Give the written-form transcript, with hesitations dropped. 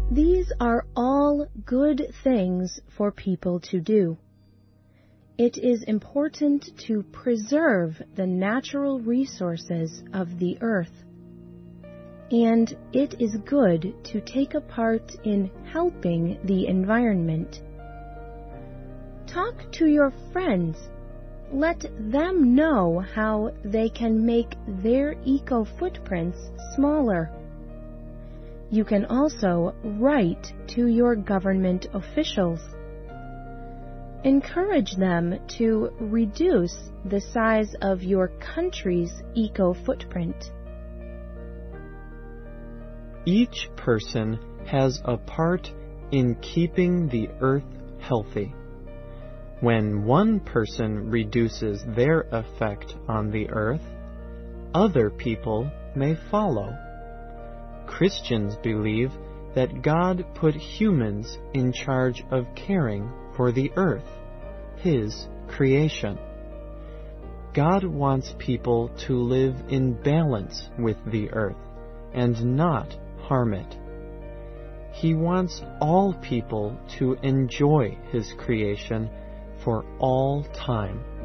These are all good things for people to do. It is important to preserve the natural resources of the earth, and it is good to take a part in helping the environment. Talk to your friends. Let them know how they can make their eco-footprints smaller. You can also write to your government officials. Encourage them to reduce the size of your country's eco-footprint. Each person has a part in keeping the earth healthy. When one person reduces their effect on the earth, other people may follow. Christians believe that God put humans in charge of caring for the earth, His creation. God wants people to live in balance with the earth and not harm it. He wants all people to enjoy His creation for all time.